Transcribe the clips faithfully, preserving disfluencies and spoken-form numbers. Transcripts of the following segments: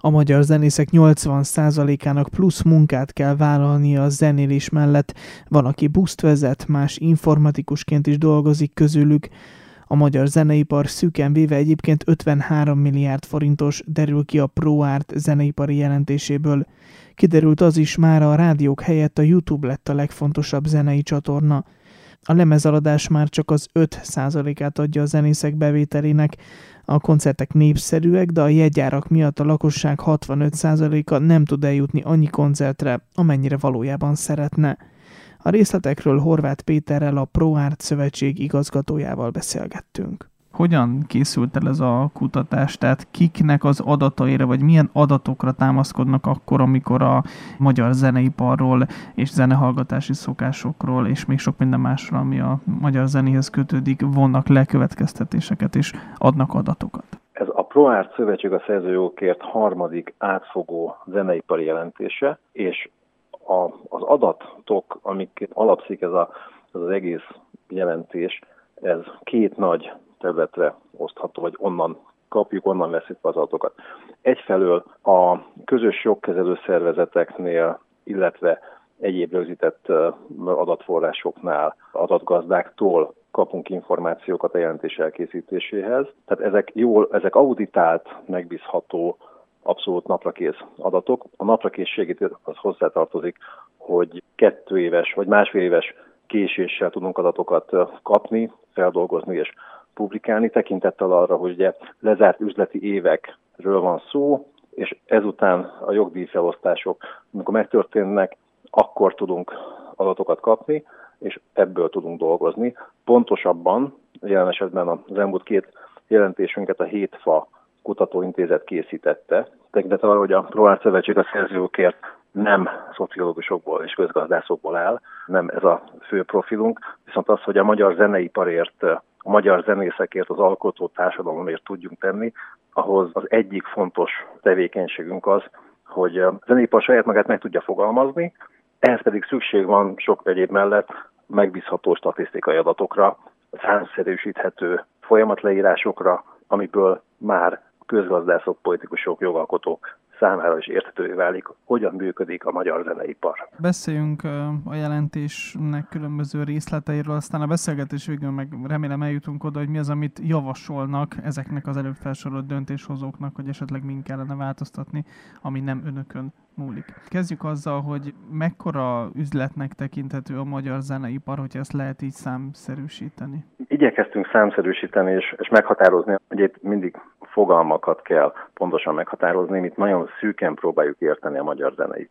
A magyar zenészek nyolcvan százalékának plusz munkát kell vállalnia a zenélés mellett. Van, aki buszt vezet, más informatikusként is dolgozik közülük. A magyar zeneipar szűken véve egyébként ötvenhárom milliárd forintos, derül ki a ProArt zeneipari jelentéséből. Kiderült az is, már a rádiók helyett a YouTube lett a legfontosabb zenei csatorna. A lemezaladás már csak az öt százalékát adja a zenészek bevételének. A koncertek népszerűek, de a jegyárak miatt a lakosság hatvanöt százaléka nem tud eljutni annyi koncertre, amennyire valójában szeretne. A részletekről Horváth Péterrel, a ProArt szövetség igazgatójával beszélgettünk. Hogyan készült el ez a kutatás? Tehát kiknek az adataira, vagy milyen adatokra támaszkodnak akkor, amikor a magyar zeneiparról és zenehallgatási szokásokról, és még sok minden másról, ami a magyar zenéhez kötődik, vonnak le következtetéseket és adnak adatokat? Ez a ProArt szövetség a szerzőjogokért harmadik átfogó zeneipari jelentése, és a, az adatok, amik alapszik ez, a, ez az egész jelentés, ez két nagy területre osztható, vagy onnan kapjuk, onnan veszik az adatokat. Egyfelől a közös jogkezelő szervezeteknél, illetve egyéb rögzített adatforrásoknál, adatgazdáktól kapunk információkat a jelentés elkészítéséhez. Tehát ezek jól, ezek auditált, megbízható, abszolút naprakész adatok. A naprakészségét az hozzátartozik, hogy kettő éves vagy másfél éves késéssel tudunk adatokat kapni, feldolgozni és publikálni, tekintettel arra, hogy ugye lezárt üzleti évekről van szó, és ezután a jogdíjfelosztások, amikor megtörténnek, akkor tudunk adatokat kapni, és ebből tudunk dolgozni. Pontosabban, jelen esetben az elmúlt két jelentésünket a Hétfa Kutatóintézet készítette, tekintettel arra, hogy a ProArt szövetség a szerzőjogokért nem szociológusokból és közgazdászokból áll, nem ez a fő profilunk, viszont az, hogy a magyar zeneiparért, a magyar zenészekért, az alkotó társadalomért tudjunk tenni, ahhoz az egyik fontos tevékenységünk az, hogy a zeneipar saját magát meg tudja fogalmazni, ehhez pedig szükség van sok egyéb mellett megbízható statisztikai adatokra, számszerűsíthető folyamatleírásokra, amiből már közgazdászok, politikusok, jogalkotók számára is érthetővé válik, hogyan működik a magyar zeneipar. Beszéljünk a jelentésnek különböző részleteiről, aztán a beszélgetés végül meg remélem eljutunk oda, hogy mi az, amit javasolnak ezeknek az előbb felsorolt döntéshozóknak, hogy esetleg mind kellene változtatni, ami nem önökön múlik. Kezdjük azzal, hogy mekkora üzletnek tekinthető a magyar zeneipar, hogyha ezt lehet így számszerűsíteni. Igyekeztünk számszerűsíteni és, és meghatározni, hogy itt mindig fogalmakat kell pontosan meghatározni, mit nagyon szűken próbáljuk érteni a magyar zeneit.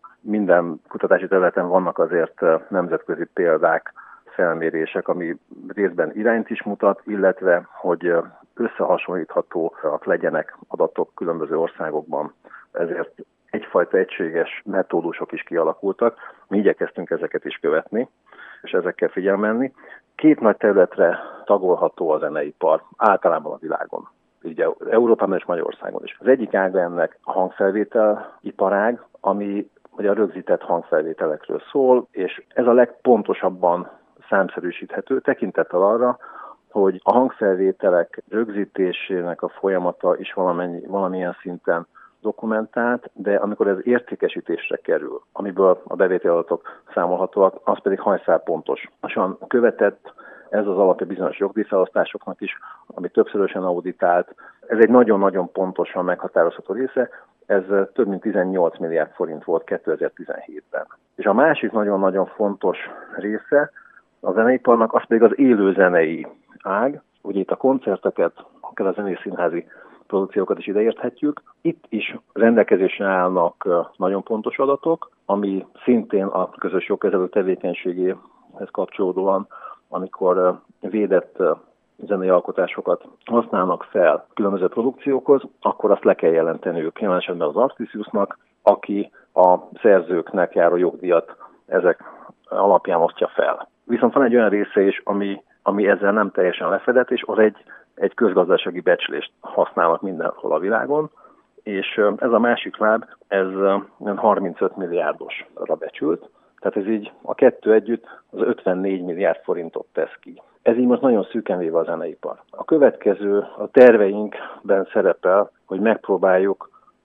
Minden kutatási területen vannak azért nemzetközi példák, felmérések, ami részben irányt is mutat, illetve hogy összehasonlíthatóak legyenek adatok különböző országokban. Ezért egyfajta egységes metódusok is kialakultak. Mi igyekeztünk ezeket is követni, és ezekkel figyelmenni. Két nagy területre tagolható a zeneipar, általában a világon. Ugye Európában és Magyarországon is. Az egyik ága ennek a hangfelvétel iparág, ami ugye a rögzített hangfelvételekről szól, és ez a legpontosabban számszerűsíthető tekintettel arra, hogy a hangfelvételek rögzítésének a folyamata is valamennyi, valamilyen szinten dokumentált, de amikor ez értékesítésre kerül, amiből a bevételi adatok számolhatóak, az pedig hajszálpontos. Lassan követett, ez az alapja bizonyos jogdíjfelosztásoknak is, ami többszörösen auditált. Ez egy nagyon-nagyon pontosan meghatározható része, ez több mint tizennyolc milliárd forint volt kétezer-tizenhétben. És a másik nagyon-nagyon fontos része a zeneiparnak, az pedig az élő zenei ág. Ugye itt a koncerteket, akár a zenészínházi produkciókat is ideérthetjük. Itt is rendelkezésre állnak nagyon pontos adatok, ami szintén a közös jogkezelő tevékenységéhez kapcsolódóan, amikor védett zenei alkotásokat használnak fel különböző produkciókhoz, akkor azt le kell jelenteniük, jelen esetben az Artisiusnak, aki a szerzőknek járó jogdíjat ezek alapján osztja fel. Viszont van egy olyan része is, ami, ami ezzel nem teljesen lefedett, és az egy, egy közgazdasági becslést használnak mindenhol a világon, és ez a másik láb, ez harmincöt milliárdosra becsült, tehát ez így a kettő együtt az ötvennégy milliárd forintot tesz ki. Ez így most nagyon szűken véve a zeneipar. A következő a terveinkben szerepel, hogy megpróbáljuk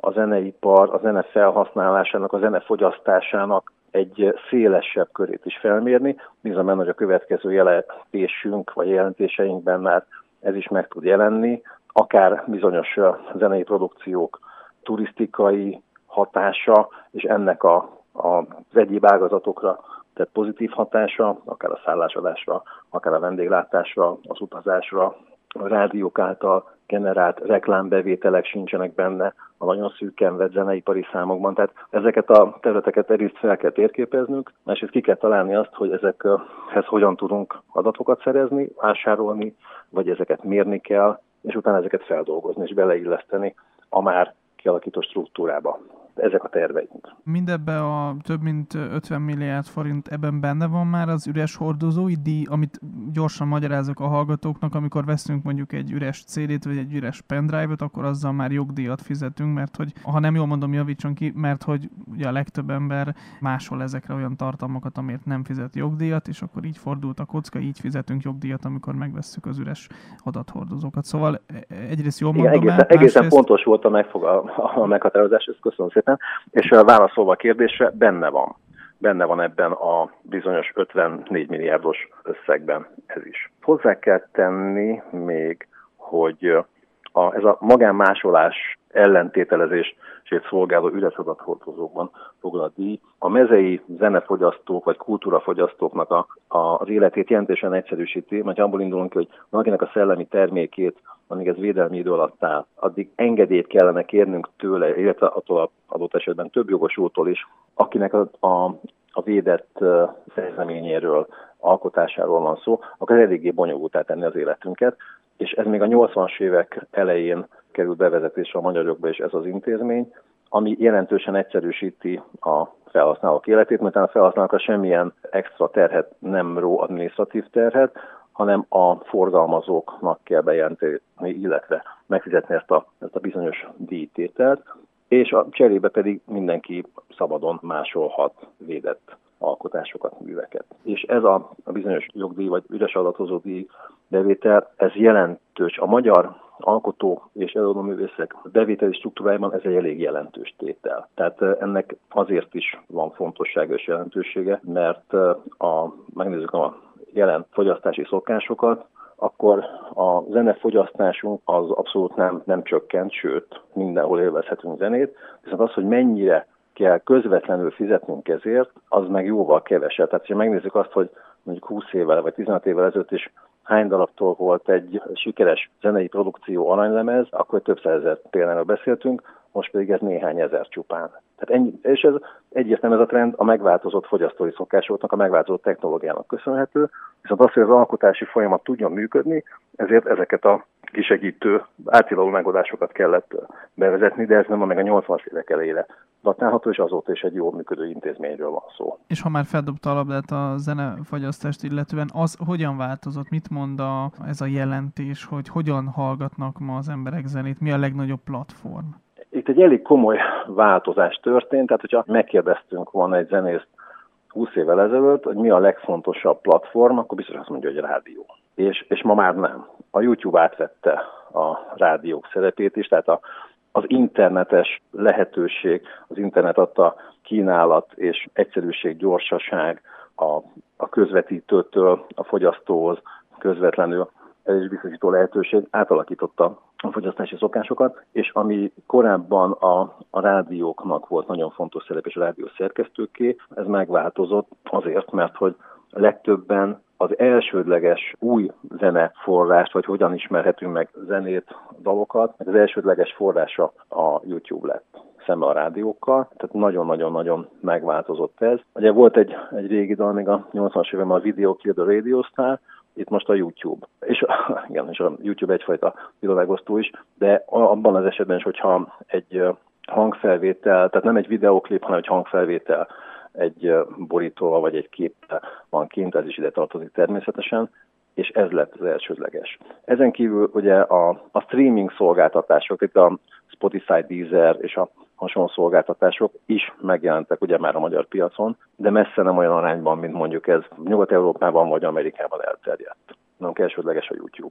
a zeneipar, a zene felhasználásának, a zene fogyasztásának egy szélesebb körét is felmérni. Bízom benne, hogy a következő jelentésünk vagy jelentéseinkben már ez is meg tud jelenni, akár bizonyos zenei produkciók turisztikai hatása, és ennek a, a, az egyéb ágazatokra tehát pozitív hatása, akár a szállásadásra, akár a vendéglátásra, az utazásra, a rádiók által generált reklámbevételek sincsenek benne a nagyon szűken vett zeneipari számokban. Tehát ezeket a területeket egyrészt fel kell térképeznünk, másrészt ki kell találni azt, hogy ezekhez hogyan tudunk adatokat szerezni, vásárolni, vagy ezeket mérni kell, és utána ezeket feldolgozni és beleilleszteni a már kialakított struktúrába. Ezek a terveink. Mindebben a több mint ötven milliárd forint, ebben benne van már az üres hordozói díj, amit gyorsan magyarázok a hallgatóknak, amikor veszünk mondjuk egy üres cé dét vagy egy üres pendrive-ot, akkor azzal már jogdíjat fizetünk, mert hogy, ha nem jól mondom, javítson ki, mert hogy ugye a legtöbb ember máshol ezekre olyan tartalmakat, amiért nem fizet jogdíjat, és akkor így fordult a kocka, így fizetünk jogdíjat, amikor megvesszük az üres adathordozókat. Szóval egyrészt jól mondom. Igen, egészen, egészen másrészt... pontos volt a, megfog, a, a meghatározás, ezt köszönöm szépen. És válaszolva a kérdésre, benne van. Benne van ebben a bizonyos ötvennégy milliárdos összegben ez is. Hozzá kell tenni még, hogy a, ez a magánmásolás ellentételezését szolgáló üres adathordozókban foglalt díj a mezei zenefogyasztók vagy kultúrafogyasztóknak a, a, az életét jelentősen egyszerűsíti, mert abból indulunk ki, hogy valakinek a szellemi termékét, amíg ez védelmi idő alatt áll, addig engedélyt kellene kérnünk tőle, illetve attól adott esetben több jogosultól is, akinek a, a, a védett uh, szerzeményéről, alkotásáról van szó, akkor eléggé bonyolultá tenni az életünket, és ez még a nyolcvanas évek elején került bevezetésre a magyar jogba is ez az intézmény, ami jelentősen egyszerűsíti a felhasználók életét, mert a felhasználókra semmilyen extra terhet nem ró, adminisztratív terhet, hanem a forgalmazóknak kell bejelenteni, illetve megfizetni ezt a, ezt a bizonyos díjtételt, és a cserébe pedig mindenki szabadon másolhat védett alkotásokat, műveket. És ez a, a bizonyos jogdíj vagy üres adathozó díj bevétel, ez jelentős. A magyar alkotó és előadóművészek bevételi struktúrájában ez egy elég jelentős tétel. Tehát ennek azért is van fontossága és jelentősége, mert a, megnézzük a jelen fogyasztási szokásokat, akkor a zenefogyasztásunk az abszolút nem, nem csökkent, sőt, mindenhol élvezhetünk zenét, viszont az, hogy mennyire kell közvetlenül fizetnünk ezért, az meg jóval kevesebb. Tehát, ha megnézzük azt, hogy mondjuk húsz évvel vagy tizenhat évvel ezelőtt is hány darabtól volt egy sikeres zenei produkció aranylemez, akkor több százezer például beszéltünk, most pedig ez néhány ezer csupán. Tehát ennyi, és ez egyértelműen ez a trend a megváltozott fogyasztói szokásoknak, a megváltozott technológiának köszönhető, viszont az, hogy az alkotási folyamat tudjon működni, ezért ezeket a kisegítő, átilló megoldásokat kellett bevezetni, de ez nem meg a nyolcvanas évek elejére datálható, és azóta is egy jól működő intézményről van szó. És ha már feldobta a labdát a zenefogyasztást illetően, az hogyan változott? Mit mond a, ez a jelentés, hogy hogyan hallgatnak ma az emberek zenét? Mi a legnagyobb platform? Itt egy elég komoly változás történt, tehát hogyha megkérdeztünk volna egy zenészt húsz évvel ezelőtt, hogy mi a legfontosabb platform, akkor biztos azt mondja, hogy a rádió. És, és ma már nem. A YouTube átvette a rádiók szerepét is, tehát a, az internetes lehetőség, az internet adta kínálat és egyszerűség, gyorsaság a, a közvetítőtől a fogyasztóhoz közvetlenül ez is biztosító lehetőség átalakította a fogyasztási szokásokat, és ami korábban a, a rádióknak volt nagyon fontos szerep, és a rádió szerkesztőké, ez megváltozott azért, mert hogy legtöbben az elsődleges új zeneforrást, vagy hogyan ismerhetünk meg zenét, dalokat, az elsődleges forrása a YouTube lett szemben a rádiókkal, tehát nagyon-nagyon-nagyon megváltozott ez. Ugye volt egy, egy régi dal, még a nyolcvanas években a Video Kill the Radio Star, itt most a YouTube. És, igen, és a YouTube egyfajta világosztó is, de abban az esetben is, hogyha egy hangfelvétel, tehát nem egy videóklip, hanem egy hangfelvétel egy borítóval vagy egy képpel van kint, ez is ide tartozik természetesen, és ez lett az elsődleges. Ezen kívül ugye a, a streaming szolgáltatások, itt a Spotify, Deezer és a hasonló szolgáltatások is megjelentek ugye már a magyar piacon, de messze nem olyan arányban, mint mondjuk ez Nyugat-Európában vagy Amerikában elterjedt. Nem elsődleges a YouTube.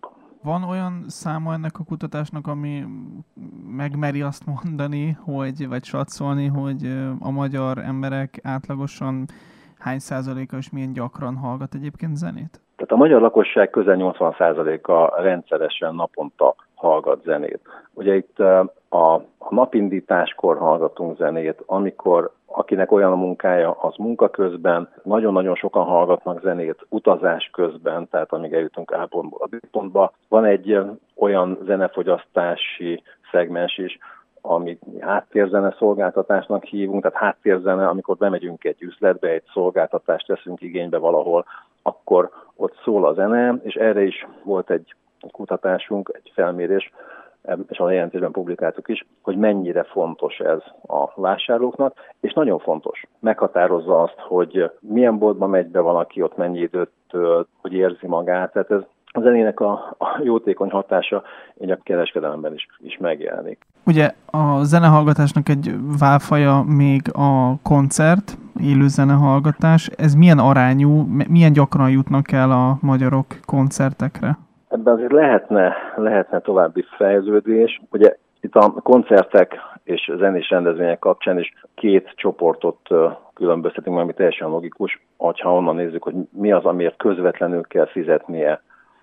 Van olyan száma ennek a kutatásnak, ami megmeri azt mondani, hogy, vagy satszolni, hogy a magyar emberek átlagosan hány százaléka és milyen gyakran hallgat egyébként zenét? Tehát a magyar lakosság közel nyolcvan százaléka rendszeresen naponta hallgat zenét. Ugye itt a, a napindításkor hallgatunk zenét, amikor akinek olyan a munkája, az munka közben, nagyon-nagyon sokan hallgatnak zenét utazás közben, tehát amíg eljutunk A pontból a B pontba. Van egy olyan zenefogyasztási szegmens is, amit háttérzene szolgáltatásnak hívunk, tehát háttérzene, amikor bemegyünk egy üzletbe, egy szolgáltatást teszünk igénybe valahol, akkor ott szól a zene, és erre is volt egy kutatásunk, egy felmérés, és a jelentésben publikáltuk is, hogy mennyire fontos ez a vásárlóknak, és nagyon fontos. Meghatározza azt, hogy milyen boltba megy be valaki, ott mennyi időt tölt, hogy érzi magát, tehát ez a zenének a, a jótékony hatása így a kereskedelemben is, is megjelenik. Ugye a zenehallgatásnak egy válfaja még a koncert, élő zenehallgatás. Ez milyen arányú, milyen gyakran jutnak el a magyarok koncertekre? Ebben azért lehetne, lehetne további fejlődés. Ugye itt a koncertek és zenés rendezvények kapcsán is két csoportot különböztetünk, ami teljesen logikus, ha onnan nézzük, hogy mi az, amiért közvetlenül kell fizetnie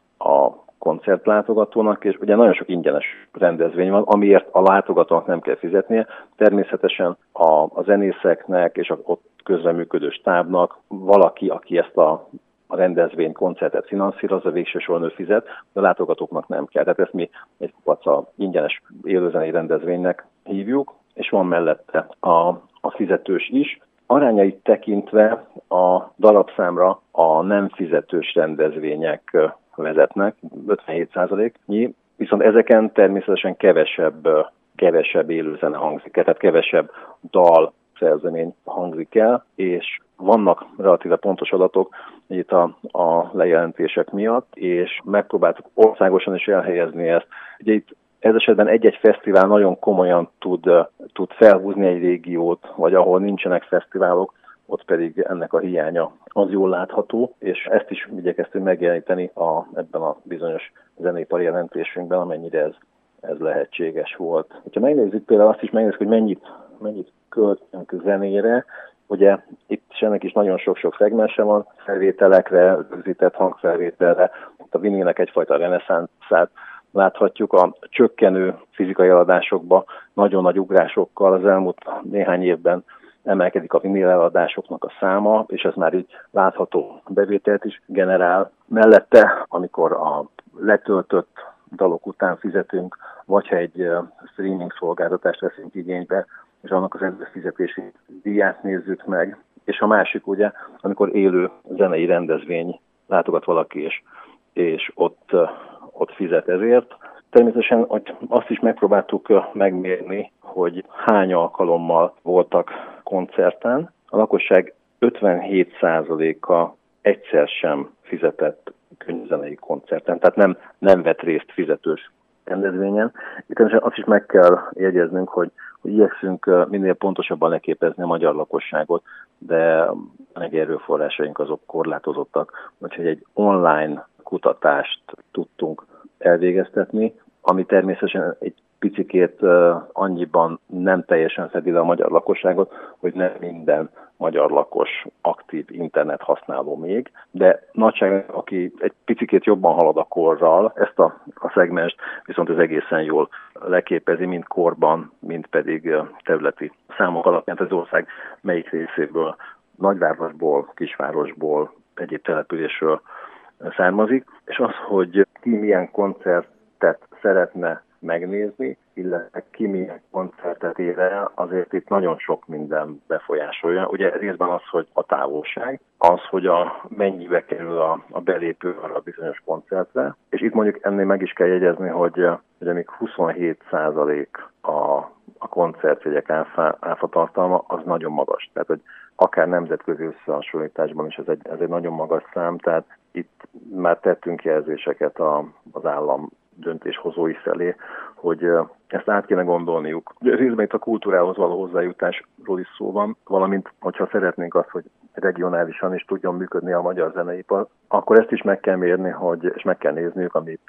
a koncertlátogatónak, és ugye nagyon sok ingyenes rendezvény van, amiért a látogatónak nem kell fizetnie. Természetesen a, a zenészeknek és a ott közreműködő stábnak valaki, aki ezt a a rendezvény, koncertet finanszírozza, végső soron ő fizet, de a látogatóknak nem kell. Tehát ezt mi egy kupaca ingyenes élőzenei rendezvénynek hívjuk, és van mellette a, a fizetős is. Arányait tekintve a darabszámra a nem fizetős rendezvények vezetnek, ötvenhét százaléknyi, viszont ezeken természetesen kevesebb, kevesebb élőzene hangzik el, tehát kevesebb dal, szerzemény hangzik el, és vannak relatíve pontos adatok itt a, a lejelentések miatt, és megpróbáltuk országosan is elhelyezni ezt. Ugye itt ez esetben egy-egy fesztivál nagyon komolyan tud, tud felhúzni egy régiót, vagy ahol nincsenek fesztiválok, ott pedig ennek a hiánya az jól látható, és ezt is igyekeztünk megjeleníteni a, ebben a bizonyos zeneipari jelentésünkben, amennyire ez, ez lehetséges volt. Ha megnézzük például azt is, megnézzük, hogy mennyit, mennyit költünk zenére, ugye itt is ennek is nagyon sok-sok szegmense van, felvételekre, rögzített hangfelvételre, a vinilnek egyfajta reneszánszát láthatjuk, a csökkenő fizikai eladásokba nagyon nagy ugrásokkal az elmúlt néhány évben emelkedik a vinil eladásoknak a száma, és ez már így látható bevételt is generál. Mellette, amikor a letöltött dalok után fizetünk, vagy ha egy streaming szolgáltatást veszünk igénybe, és annak az előfizetési díját nézzük meg. És a másik ugye, amikor élő zenei rendezvény látogat valaki, és, és ott, ott fizet ezért. Természetesen azt is megpróbáltuk megmérni, hogy hány alkalommal voltak koncerten. A lakosság ötvenhét százaléka egyszer sem fizetett könyvzenei koncerten, tehát nem, nem vett részt fizetős rendezvényen. Itt azt is meg kell jegyeznünk, hogy, hogy igyekszünk minél pontosabban leképezni a magyar lakosságot, de a erőforrásaink azok korlátozottak, úgyhogy egy online kutatást tudtunk elvégeztetni, ami természetesen egy picikét annyiban nem teljesen fedi le a magyar lakosságot, hogy nem minden magyar lakos aktív internet használó még, de nagyságban, aki egy picikét jobban halad a korral, ezt a, a szegmest viszont ez egészen jól leképezi, mind korban, mind pedig területi számok alapján, az ország melyik részéből, nagyvárosból, kisvárosból, egyéb településről származik, és az, hogy ki milyen koncertet szeretne megnézni, illetve ki milyen koncertet ér el, azért itt nagyon sok minden befolyásolja. Ugye részben az, hogy a távolság, az, hogy a mennyibe kerül a, a belépő arra a bizonyos koncertre, és itt mondjuk ennél meg is kell jegyezni, hogy, hogy amíg huszonhét százalék a, a koncertjegyek áfa, áfa tartalma, az nagyon magas. Tehát, hogy akár nemzetközi összehasonlításban is ez egy, ez egy nagyon magas szám, tehát itt már tettünk jelzéseket a, az állam döntéshozói felé, hogy ezt át kéne gondolniuk. Részben itt a kultúrához való hozzájutásról is szó van, valamint, hogyha szeretnénk azt, hogy regionálisan is tudjon működni a magyar zeneipar, akkor ezt is meg kell mérni, hogy, és meg kell nézniük, ami tehát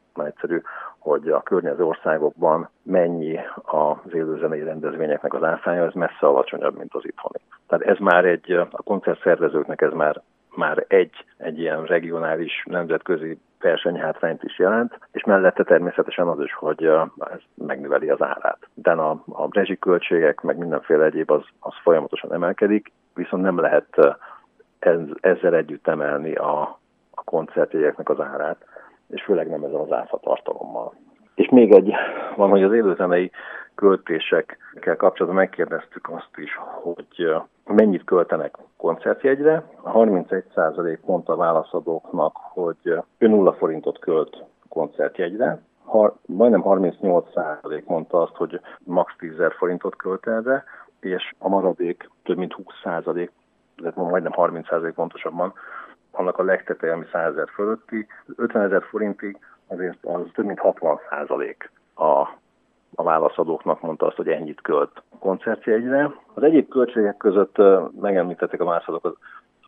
egyszerű, hogy a környező országokban mennyi az élőzenei rendezvényeknek az áfája, ez messze alacsonyabb, mint az itthoni. Tehát ez már egy, a koncertszervezőknek ez már, már egy, egy ilyen regionális, nemzetközi versenyhátrányt is jelent, és mellette természetesen az is, hogy ez megnöveli az árát. De a, a rezsiköltségek, meg mindenféle egyéb az, az folyamatosan emelkedik, viszont nem lehet ez, ezzel együtt emelni a, a koncertjegyeknek az árát, és főleg nem ezzel az áfa tartalommal. És még egy van, hogy az élőzenei költésekkel kapcsolatban megkérdeztük azt is, hogy mennyit költenek koncertjegyre. A harmincegy százalék mondta a válaszadóknak, hogy ő nulla forintot költ koncertjegyre. Ha, majdnem harmincnyolc százalék mondta azt, hogy max. tízezer forintot költ erre, és a maradék több mint húsz százalék, illetve majdnem harminc százalék pontosabban, annak a legteteje, ami százezer fölötti, ötvenezer forintig azért az több mint hatvan százalék a, a válaszadóknak mondta azt, hogy ennyit költ koncertjegyre. Az egyéb költségek között megemlítették a válaszadók az,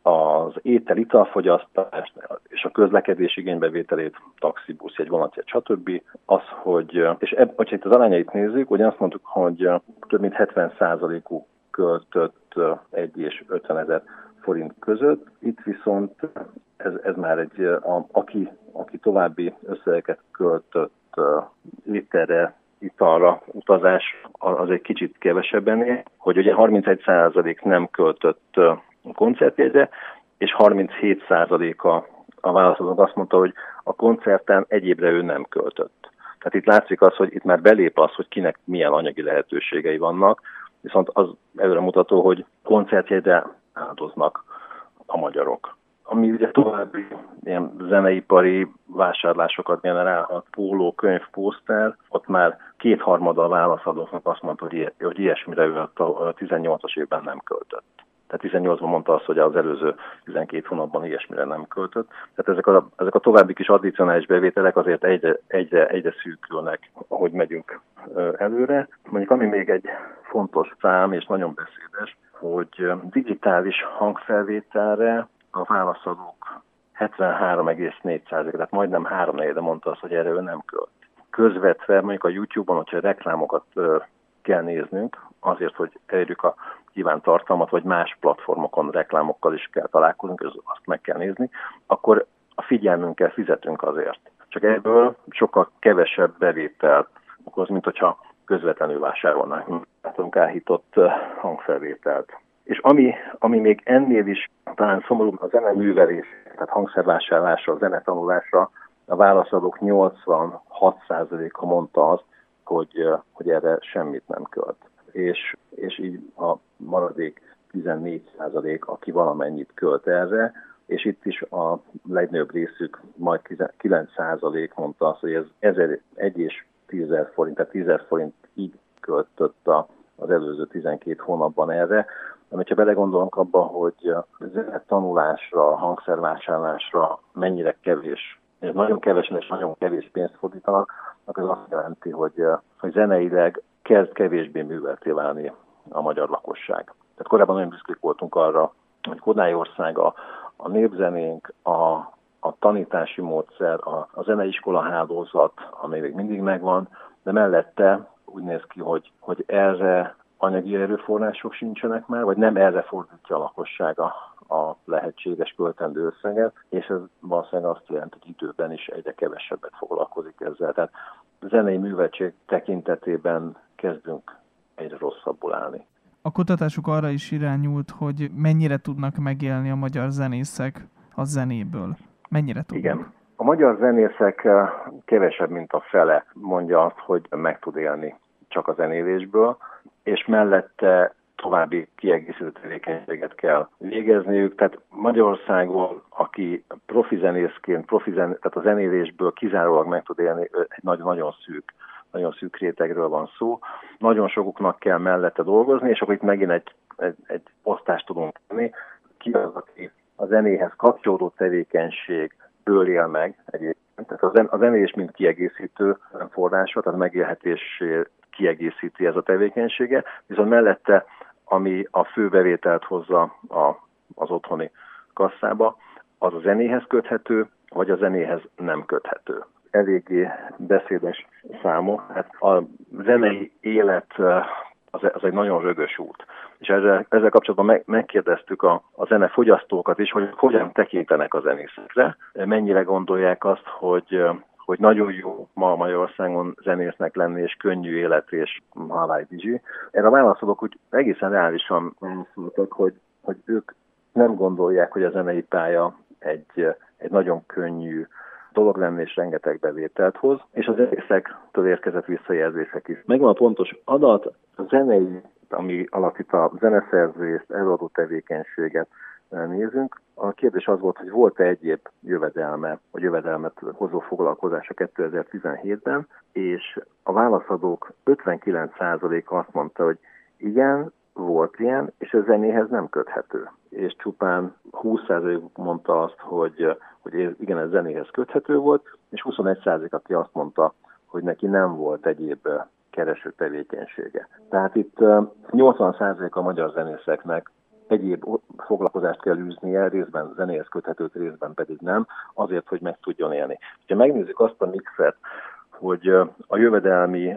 az étel, italfogyasztás és a közlekedés igénybevételét, taxi, busz, egy vonatjegy, stb. Az, hogy, és eb, hogyha itt az arányait nézzük, ugye azt mondtuk, hogy több mint hetven százalékuk költött egy és ötvenezer forint között. Itt viszont ez, ez már egy, a, aki, aki további összegeket költött uh, ételre, italra, utazás, az egy kicsit kevesebben, hogy ugye harmincegy százalék nem költött uh, koncertjegyre, és harminchét százalék a, a válaszadók azt mondta, hogy a koncerten egyébre ő nem költött. Tehát itt látszik az, hogy itt már belép az, hogy kinek milyen anyagi lehetőségei vannak, viszont az előremutató, hogy koncertjegyre áldoznak a magyarok. Ami ugye további ilyen zeneipari vásárlásokat generálhat, póló, könyv, pószter, ott már kétharmada a válaszadóknak azt mondta, hogy, ilyes, hogy ilyesmire ő a tizennyolcas évben nem költött. Tehát tizennyolcban mondta azt, hogy az előző tizenkét hónapban ilyesmire nem költött. Tehát ezek a, ezek a további kis addicionális bevételek azért egyre, egyre, egyre szűkülnek, ahogy megyünk előre. Mondjuk ami még egy fontos szám, és nagyon beszédes, hogy digitális hangfelvételre a válaszadók hetvenhárom egész négy százalék, tehát majdnem háromnegyede mondta azt, hogy erre ő nem költ. Közvetve mondjuk a YouTube-on, hogyha reklámokat kell néznünk, azért, hogy elérjük a kívánt tartalmat, vagy más platformokon reklámokkal is kell találkoznunk, és azt meg kell nézni, akkor a figyelmünkkel fizetünk azért. Csak ebből sokkal kevesebb bevételt okoz, mint hogyha közvetlenül vásárolnánk, látunk elhitott hangfelvételt. És ami, ami még ennél is talán szomorú, a zeneművelés, tehát hangszervásárlásra, a zenetanulásra, a válaszadók nyolcvanhat százaléka mondta azt, hogy, hogy erre semmit nem költ. És, és így a maradék tizennégy százalék, aki valamennyit költ erre, és itt is a legnagyobb részük, majd kilenc százalék mondta azt, hogy ez egy és tízezer forint, tehát tízezer forint így költött az előző tizenkét hónapban erre. Amit ha belegondolunk abba, hogy zenetanulásra, hangszervásárlásra mennyire kevés, és nagyon kevesen és nagyon kevés pénzt fordítanak, akkor az azt jelenti, hogy, hogy zeneileg kezd kevésbé művelté válni a magyar lakosság. Tehát korábban nagyon büszkék voltunk arra, hogy Kodályország a, a népzenénk, a, a tanítási módszer, a, a zeneiskola hálózat, ami még mindig megvan, de mellette úgy néz ki, hogy, hogy erre anyagi erőforrások sincsenek már, vagy nem erre fordítja a lakosság a, a lehetséges költendő összeget, és ez valószínűleg azt jelenti, hogy időben is egyre kevesebbet foglalkozik ezzel. Tehát zenei műveltség tekintetében kezdünk egyre rosszabbul állni. A kutatásuk arra is irányult, hogy mennyire tudnak megélni a magyar zenészek a zenéből. Mennyire tudnak? Igen. A magyar zenészek kevesebb, mint a fele mondja azt, hogy meg tud élni csak a zenélésből, és mellette további kiegészítő tevékenységet kell végezniük. Tehát Magyarországon, aki profi zenészként, profi zen, tehát a zenélésből kizárólag meg tud élni, egy nagyon szűk, nagyon szűk rétegről van szó. Nagyon sokuknak kell mellette dolgozni, és akkor itt megint egy, egy, egy osztást tudunk tenni. Ki az, aki a zenéhez kapcsolódó tevékenységből él meg egyébként. Tehát a, zen, a zenélés mint kiegészítő forrása, tehát megélhetését kiegészíti ez a tevékenysége, viszont mellette, ami a fő bevételt hozza a, az otthoni kasszába, az a zenéhez köthető, vagy a zenéhez nem köthető. eléggé beszédes számok. Hát a zenei élet az, az egy nagyon rögös út. És ezzel, ezzel kapcsolatban meg, megkérdeztük a, a zenefogyasztókat is, hogy hogyan tekintenek a zenészekre, mennyire gondolják azt, hogy, hogy nagyon jó ma Magyarországon zenésznek lenni, és könnyű élet, és Hawaii Dizsi. Erre a válaszolók úgy egészen reálisan válaszoltak, hogy, hogy ők nem gondolják, hogy a zenei pálya egy, egy nagyon könnyű dolog lenni, és rengeteg bevételt hoz, és az zenészektől érkezett visszajelzések is. Megvan a pontos adat, a zenei, ami alatt itt a zeneszerzést, előadó tevékenységet nézünk. A kérdés az volt, hogy volt-e egyéb jövedelme, vagy jövedelmet hozó foglalkozása kétezer-tizenhétben, és a válaszadók ötvenkilenc százaléka azt mondta, hogy igen, volt ilyen, és a zenéhez nem köthető. És csupán húsz százalék mondta azt, hogy, hogy igen, ez zenéhez köthető volt, és huszonegy százalék, aki azt mondta, hogy neki nem volt egyéb kereső tevékenysége. Tehát itt nyolcvan százalék a magyar zenészeknek egyéb foglalkozást kell űznie, részben zenéhez köthetőt, részben pedig nem, azért, hogy meg tudjon élni. Ha megnézzük azt a mixet, hogy a jövedelmi,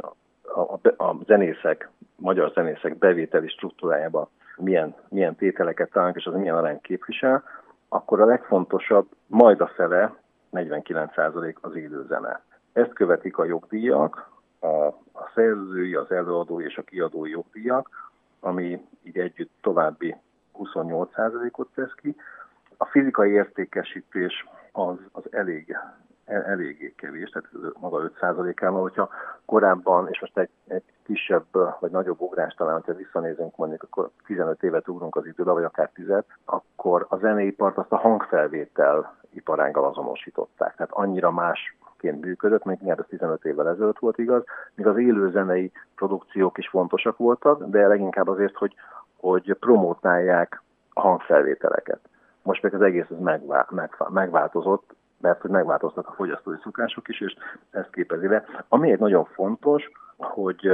a, a zenészek, magyar zenészek bevételi struktúrájában milyen, milyen tételeket találnak, és az milyen arány képvisel, akkor a legfontosabb, majd a fele, negyvenkilenc százalék az élőzene. Ezt követik a jogdíjak, a, a szerzői, az előadói és a kiadói jogdíjak, ami így együtt további huszonnyolc százalékot tesz ki. A fizikai értékesítés az, az elég, el, eléggé kevés, tehát maga öt százalékával, hogyha korábban, és most egy, egy kisebb vagy nagyobb ugrás talán, hogyha visszanézünk mondjuk, akkor tizenöt évet ugrunk az időbe, vagy akár tíz, akkor a zeneipart azt a hangfelvétel iparággal azonosították. Tehát annyira más működött, még ez tizenöt évvel ezelőtt volt igaz, míg az élő zenei produkciók is fontosak voltak, de leginkább azért, hogy, hogy promótálják a hangfelvételeket. Most meg az egész ez megvá, megvá, megváltozott, mert hogy megváltoztak a fogyasztói szokások is, és ezt képezi le. Ami egy nagyon fontos, hogy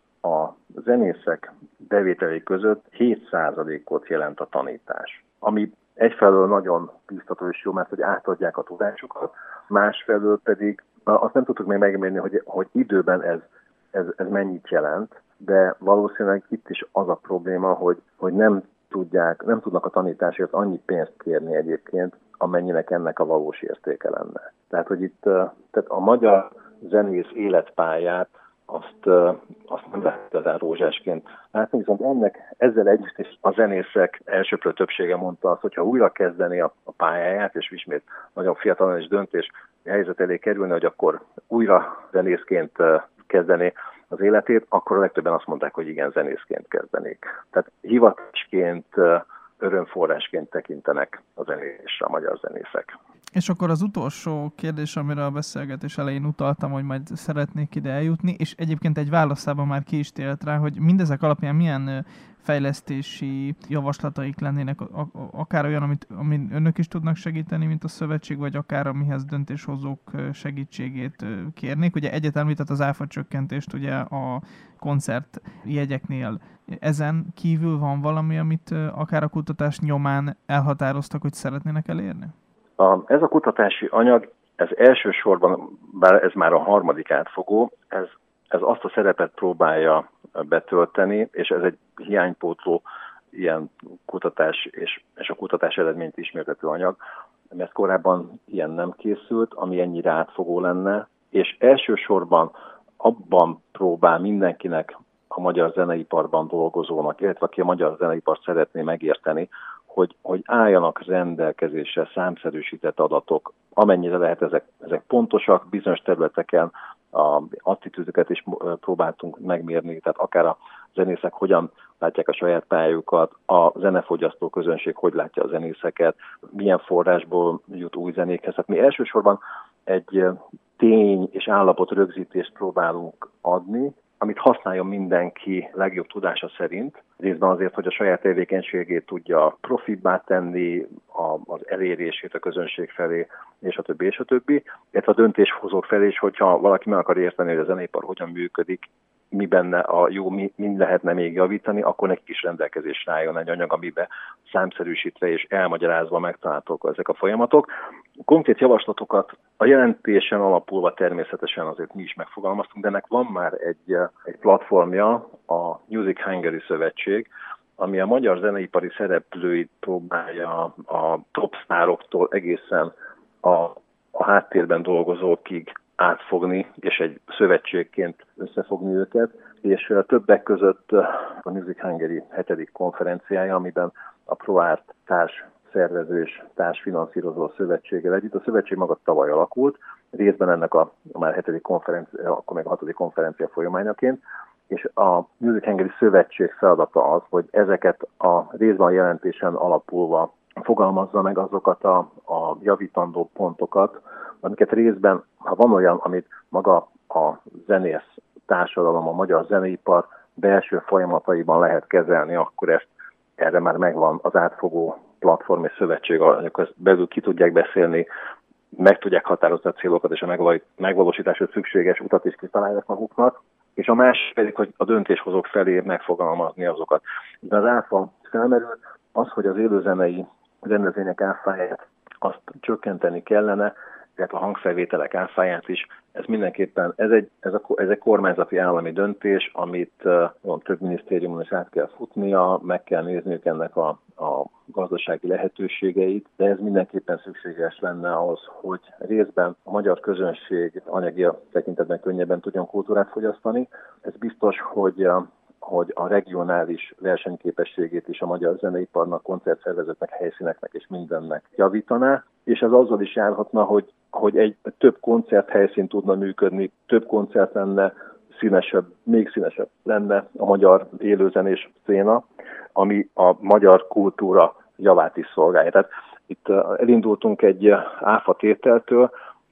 a zenészek bevételei között hét százalékot jelent a tanítás, ami egyfelől nagyon biztató és jó, mert hogy átadják a tudásukat, másfelől pedig azt nem tudtuk még megmérni, hogy, hogy időben ez, ez, ez mennyit jelent, de valószínűleg itt is az a probléma, hogy, hogy nem tudják, nem tudnak a tanításért annyi pénzt kérni egyébként, amennyinek ennek a valós értéke lenne. Tehát, hogy itt tehát a magyar zenész életpályát azt, azt nem lehet igazán rózsásként látni, viszont ennek ezzel együtt is a zenészek elsőprő többsége mondta azt, hogyha újra kezdeni a, a pályáját, és ismét nagyon fiatalon is döntés helyzet elé kerülni, hogy akkor újra zenészként kezdeni az életét, akkor a legtöbben azt mondták, hogy igen, zenészként kezdenék. Tehát hivatásként, örömforrásként tekintenek a zenésre a magyar zenészek. És akkor az utolsó kérdés, amire a beszélgetés elején utaltam, hogy majd szeretnék ide eljutni, és egyébként egy válaszában már ki is tért rá, hogy mindezek alapján milyen fejlesztési javaslataik lennének, akár olyan, amit, amit önök is tudnak segíteni, mint a szövetség, vagy akár amihez döntéshozók segítségét kérnék. Ugye egyet említett az áfa csökkentést ugye a koncertjegyeknél. Ezen kívül van valami, amit akár a kutatás nyomán elhatároztak, hogy szeretnének elérni? A, ez a kutatási anyag, ez elsősorban, bár ez már a harmadik átfogó, ez, ez azt a szerepet próbálja betölteni, és ez egy hiánypótló ilyen kutatás és, és a kutatás eredményt ismertető anyag, mert korábban ilyen nem készült, ami ennyire átfogó lenne, és elsősorban abban próbál mindenkinek a magyar zeneiparban dolgozónak, illetve aki a magyar zeneipart szeretné megérteni, hogy, hogy álljanak rendelkezésre számszerűsített adatok, amennyire lehet ezek, ezek pontosak, bizonyos területeken a attitűdöket is próbáltunk megmérni, tehát akár a zenészek hogyan látják a saját pályájukat, a zenefogyasztó közönség hogy látja a zenészeket, milyen forrásból jut új zenékhez. Tehát mi elsősorban egy tény és állapot rögzítést próbálunk adni, amit használjon mindenki legjobb tudása szerint, részben azért, hogy a saját tevékenységét tudja profibbá tenni, a, az elérését a közönség felé, és a többi, és a többi. Illetve a döntéshozók felé is, hogyha valaki meg akar érteni, hogy a zeneipar hogyan működik, mi benne a jó, mi, mi lehetne még javítani, akkor nekik is rendelkezésre álljon egy anyag, amiben számszerűsítve és elmagyarázva megtalálhatók ezek a folyamatok. Konkrét javaslatokat a jelentésen alapulva természetesen azért mi is megfogalmaztunk, de ennek van már egy, egy platformja, a Music Hungary Szövetség, ami a magyar zeneipari szereplőit próbálja a top sztároktól egészen a, a háttérben dolgozókig átfogni, és egy szövetségként összefogni őket, és többek között a Music Hungary hetedik konferenciája, amiben a ProArt társ szervező és társfinanszírozó szövetséggel együtt. A szövetség maga tavaly alakult, részben ennek a, a már hetedik konferencia, akkor meg a hatodik konferencia folyamányaként, és a Music Hungary Szövetség feladata az, hogy ezeket a részben a jelentésen alapulva fogalmazza meg azokat a, a javítandó pontokat, amiket részben, ha van olyan, amit maga a zenész társadalom, a magyar zeneipar belső folyamataiban lehet kezelni, akkor ezt erre már megvan az átfogó platform és szövetség, hogy belül ki tudják beszélni, meg tudják határozni a célokat, és a megvalósításhoz szükséges utat is kitalálják maguknak. És a másik pedig, hogy a döntéshozók felé megfogalmazni azokat. De az áfa felmerült az, hogy az élőzenei rendezvények áfáját azt csökkenteni kellene, illetve a hangfelvételek áfáját is. Ez mindenképpen, ez egy, ez a, ez egy kormányzati állami döntés, amit uh, több minisztériumon is át kell futnia, meg kell nézniük ennek a, a gazdasági lehetőségeit, de ez mindenképpen szükséges lenne ahhoz, hogy részben a magyar közönség anyagi tekintetben könnyebben tudjon kultúrát fogyasztani. Ez biztos, hogy uh, hogy a regionális versenyképességét is a magyar zeneiparnak, koncertszervezőknek, helyszíneknek és mindennek javítaná, és ez azzal is járhatna, hogy, hogy egy több koncerthelyszín tudna működni, több koncert lenne, színesebb, még színesebb lenne a magyar élőzenés széna, ami a magyar kultúra javát is szolgálja. Tehát itt elindultunk egy áfa tételtől,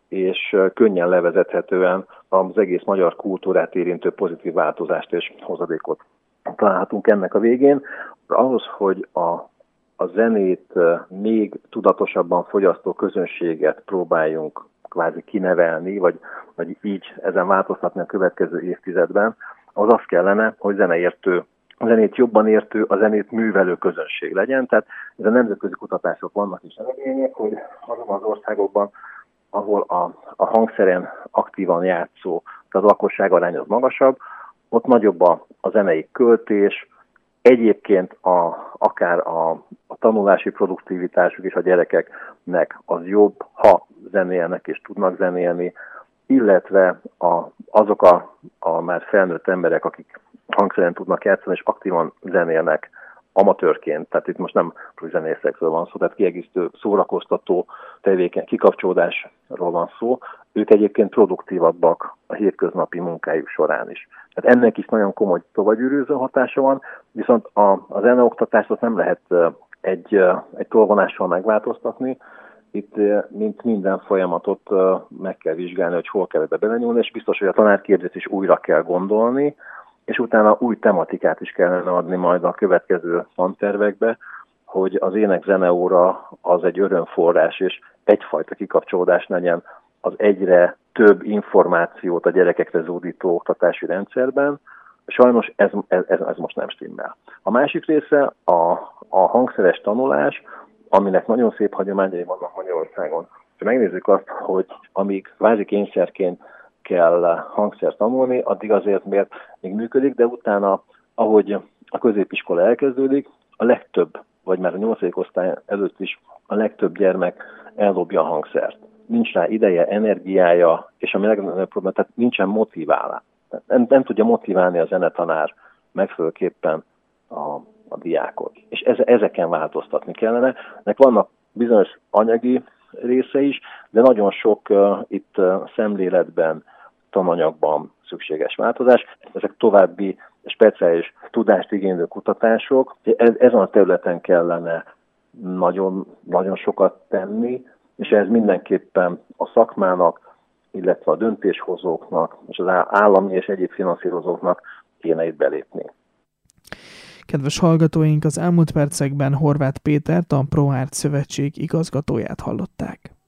és könnyen levezethetően az egész magyar kultúrát érintő pozitív változást és hozadékot találhatunk ennek a végén. Ahhoz, hogy a, a zenét még tudatosabban fogyasztó közönséget próbáljunk kvázi kinevelni, vagy, vagy így ezen változtatni a következő évtizedben, az az kellene, hogy zeneértő, a zenét jobban értő, a zenét művelő közönség legyen. Tehát ez a nemzetközi kutatások vannak is eredmények, hogy azon az országokban, ahol a, a hangszeren aktívan játszó, az lakosság arány az magasabb, ott nagyobb a, a zenei költés, egyébként a, akár a, a tanulási produktivitásuk és a gyerekeknek az jobb, ha zenélnek és tudnak zenélni, illetve a, azok a, a már felnőtt emberek, akik hangszeren tudnak játszani és aktívan zenélnek amatőrként, tehát itt most nem zenészekről van szó, tehát kiegészítő, szórakoztató tevékeny, kikapcsolódásról van szó, ők egyébként produktívabbak a hétköznapi munkájuk során is. Tehát ennek is nagyon komoly tovagyűrűző hatása van, viszont a, a zeneoktatást azt nem lehet egy, egy tolvonással megváltoztatni. Itt mint minden folyamatot meg kell vizsgálni, hogy hol kell ebbe belenyúlni, és biztos, hogy a tanárképzést is újra kell gondolni, és utána új tematikát is kellene adni majd a következő tantervekbe, hogy az ének-zeneóra az egy örömforrás, és egyfajta kikapcsolódás legyen az egyre több információt a gyerekekre zúdító oktatási rendszerben. Sajnos ez, ez, ez most nem stimmel. A másik része a, a hangszeres tanulás, aminek nagyon szép hagyományai vannak Magyarországon. Ha megnézzük azt, hogy amíg kvázi kényszerként kell hangszert tanulni, addig azért miért még működik, de utána, ahogy a középiskola elkezdődik, a legtöbb, vagy már a nyolcadik osztály előtt is a legtöbb gyermek eldobja a hangszert. Nincs rá ideje, energiája, és ami legnagyobb probléma, tehát nincsen motiválás. Nem, nem tudja motiválni a zenetanár megfelelőképpen a, a diákot. És eze, ezeken változtatni kellene. Nek vannak bizonyos anyagi része is, de nagyon sok uh, itt uh, szemléletben, tananyagban szükséges változás. Ezek további speciális tudást igénylő kutatások. Ez, ezen a területen kellene nagyon, nagyon sokat tenni, és ez mindenképpen a szakmának, illetve a döntéshozóknak, és az állami és egyéb finanszírozóknak kéne itt belépni. Kedves hallgatóink, az elmúlt percekben Horváth Pétert, a ProArt Szövetség igazgatóját hallották.